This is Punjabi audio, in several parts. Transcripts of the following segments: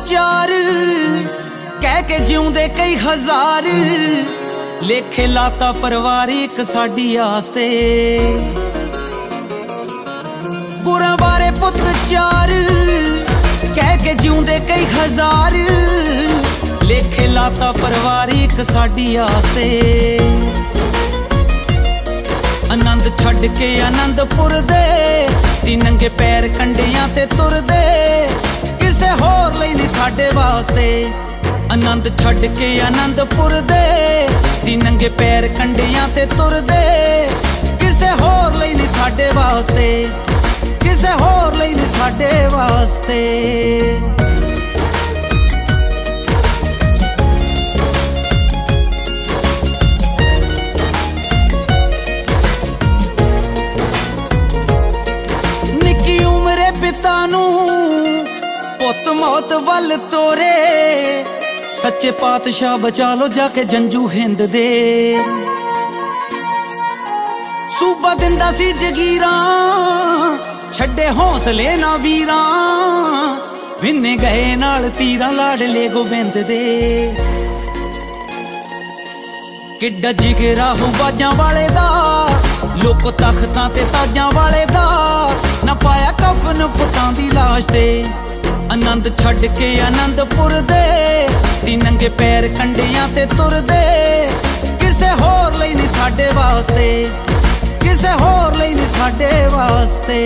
ਚਾਰ ਕਹਿ ਕੇ ਜਿਉਂਦੇ ਕਈ ਹਜ਼ਾਰ ਲੇਖੇ ਲਾਤਾ ਪਰਿਵਾਰ ਇੱਕ ਸਾਡੀ ਆਸ ਤੇ ਗੁਰਾਂ ਬਾਰੇ ਪੁੱਤ ਚਾਰ ਕਹਿ ਕੇ ਜਿਉਂਦੇ ਕਈ ਹਜ਼ਾਰ ਲੇਖੇ ਲਾਤਾ ਪਰਿਵਾਰ ਇੱਕ ਸਾਡੀ ਆਸ ਤੇ ਆਨੰਦ ਛੱਡ ਕੇ ਆਨੰਦਪੁਰ ਦੇ ਸੀ ਨੰਗੇ ਪੈਰ ਕੰਢਿਆਂ ਤੇ ਤੁਰਦੇ ਕਿਸੇ ਹੋਰ ਲਈ ਨਹੀਂ ਸਾਡੇ ਵਾਸਤੇ ਆਨੰਦ ਛੱਡ ਕੇ ਆਨੰਦਪੁਰ ਦੇ ਸੀ ਨੰਗੇ ਪੈਰ ਕੰਢਿਆਂ ਤੇ ਤੁਰਦੇ ਕਿਸੇ ਹੋਰ ਲਈ ਨਹੀਂ ਸਾਡੇ ਵਾਸਤੇ ਕਿਸੇ ਹੋਰ ਲਈ ਨਹੀਂ ਸਾਡੇ ਵਾਸਤੇ ਨਿੱਕੀ ਉਮਰੇ ਪਿਤਾ ਨੂੰ ਪੁੱਤ ਮੌਤ ਵੱਲ ਤੋਰੇ ਸੱਚੇ ਪਾਤਸ਼ਾਹ ਬਚਾ ਲੋ ਜਾ ਕੇ ਜੰਜੂ ਹਿੰਦ ਦੇ ਸੂਬਾ ਦਿੰਦਾ ਸੀ ਜਗੀਰਾਂ ਛੱਡੇ ਹੌਸਲੇ ਨਾ ਵੀਰਾਂ ਵਿੰਨੇ ਗਏ ਨਾਲ ਤੀਰਾਂ ਲਾਡਲੇ ਗੋਬਿੰਦ ਦੇ ਕਿੱਡਾ ਜਿਗਰਾ ਹੋ ਬਾਜਾਂ ਵਾਲੇ ਦਾ ਲੋਕ ਤਖਤਾਂ ਤੇ ਤਾਜਾਂ ਵਾਲੇ ਦਾ ਨਾ ਪਾਇਆ ਕਫਨ ਪੁੱਤਾਂ ਦੀ ਲਾਸ਼ ਤੇ ਆਨੰਦ ਛੱਡ ਕੇ ਆਨੰਦਪੁਰ ਦੇ ਸੀ ਨੰਗੇ ਪੈਰ ਕੰਢਿਆਂ ਤੇ ਤੁਰਦੇ ਕਿਸੇ ਹੋਰ ਲਈ ਨਹੀਂ ਸਾਡੇ ਵਾਸਤੇ ਕਿਸੇ ਹੋਰ ਲਈ ਨਹੀਂ ਸਾਡੇ ਵਾਸਤੇ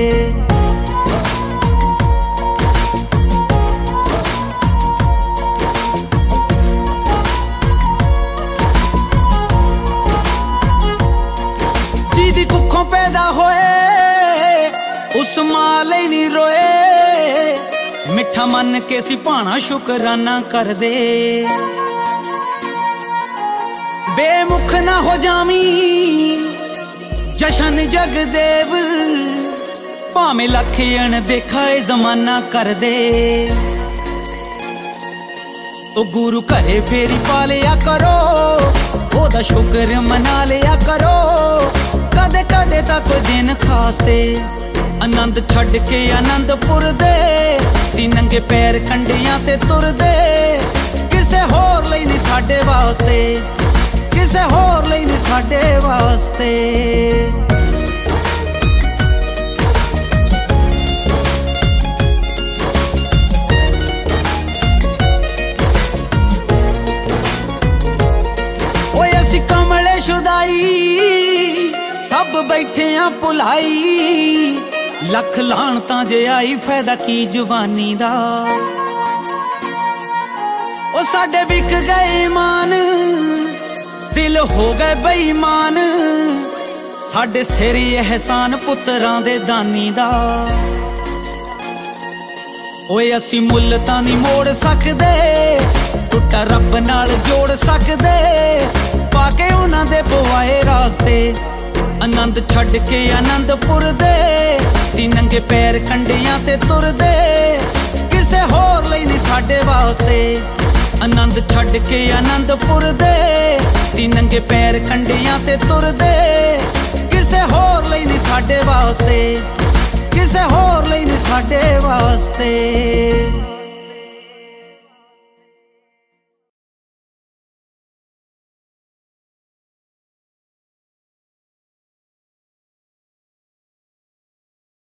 ਜਿਹਦੀ ਕੁੱਖੋਂ ਪੈਦਾ ਹੋਏ ਉਸ ਮਾਂ ਲਈ ਨਹੀਂ ਰੋਏ ਮਿੱਠਾ ਮੰਨ ਕੇ ਸੀ ਭਾਣਾ ਸ਼ੁਕਰਾਨਾ ਕਰਦੇ ਬੇਮੁਖ ਨਾ ਹੋ ਜਾਵੀਂ ਜਸ਼ਨ ਜਗਦੇਵ ਭਾਵੇਂ ਲੱਖ ਅਣਦੇਖਾ ਏ ਜ਼ਮਾਨਾ ਕਰਦੇ ਉਹ ਗੁਰੂ ਘਰੇ ਫੇਰੀ ਪਾ ਲਿਆ ਕਰੋ ਉਹਦਾ ਸ਼ੁਕਰ ਮਨਾ ਲਿਆ ਕਰੋ ਕਦੇ ਕਦੇ ਤਾਂ ਕੋਈ ਦਿਨ ਖਾਸ ਤੇ ਆਨੰਦ ਛੱਡ ਕੇ ਆਨੰਦਪੁਰ ਦੇ ਸੀ ਨੰਗੇ ਪੈਰ ਕੰਢਿਆਂ ਤੇ ਤੁਰਦੇ ਕਿਸੇ ਹੋਰ ਲਈ ਨਹੀਂ ਸਾਡੇ ਵਾਸਤੇ ਕਿਸੇ ਹੋਰ ਲਈ ਨਹੀਂ ਸਾਡੇ ਵਾਸਤੇ ਓਏ ਅਸੀਂ ਕਮਲੇ ਸ਼ੁਦਾਈ ਸਭ ਬੈਠੇ ਆ ਭੁਲਾਈ ਲੱਖ ਲਾਣ ਤਾਂ ਜੇ ਆਈ ਫਾਇਦਾ ਕੀ ਜਵਾਨੀ ਦਾ ਉਹ ਸਾਡੇ ਵਿਕ ਗਏ ਇਮਾਨ ਦਿਲ ਹੋ ਗਏ ਬੇਈਮਾਨ ਸਾਡੇ ਸਿਰ ਅਹਿਸਾਨ ਪੁੱਤਰਾਂ ਦੇ ਦਾਨੀ ਦਾ ਓਏ ਅਸੀਂ ਮੁੱਲ ਤਾਂ ਨਹੀਂ ਮੋੜ ਸਕਦੇ ਟੁੱਟਾ ਰੱਬ ਨਾਲ ਜੋੜ ਸਕਦੇ ਪਾ ਕੇ ਉਹਨਾਂ ਦੇ ਪਵਾਏ ਰਾਸਤੇ ਆਨੰਦ ਛੱਡ ਕੇ ਆਨੰਦਪੁਰ ਦੇ ਸੀ ਨੰਗੇ ਪੈਰ ਕੰਢਿਆਂ ਤੇ ਤੁਰਦੇ ਕਿਸੇ ਹੋਰ ਲਈ ਨਹੀਂ ਸਾਡੇ ਵਾਸਤੇ ਆਨੰਦ ਛੱਡ ਕੇ ਆਨੰਦਪੁਰ ਦੇ ਸੀ ਨੰਗੇ ਪੈਰ ਕੰਢਿਆਂ ਤੇ ਤੁਰਦੇ ਕਿਸੇ ਹੋਰ ਲਈ ਨਹੀਂ ਸਾਡੇ ਵਾਸਤੇ ਕਿਸੇ ਹੋਰ ਲਈ ਨਹੀਂ ਸਾਡੇ ਵਾਸਤੇ